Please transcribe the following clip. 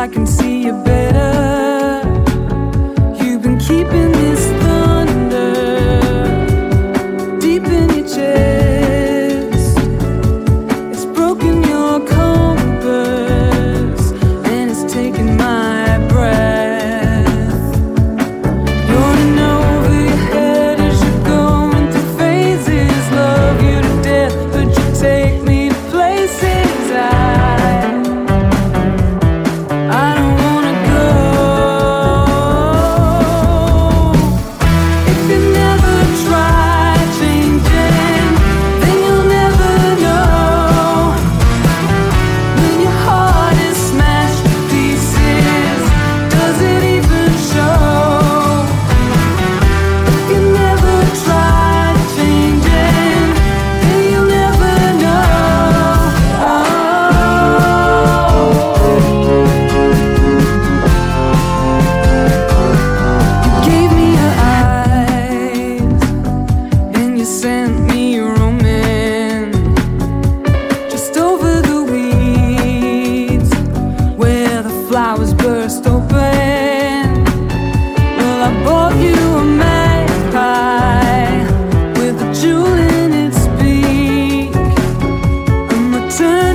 I can see you better. You've been keeping this thunder deep in your chest. It's broken your compass and it's taken my breath. You're running over your head as you're going through phases. Love you to death, but you take me to places I don't wanna go. If you never try changing, then you'll never know. When your heart is smashed to pieces, does it even show? If you never try changing, then you'll never know. You gave me your eyes and you sent me roaming just over the weeds where the flowers burst open. Well, I bought you a magpie with a jewel in its beak. I'm returning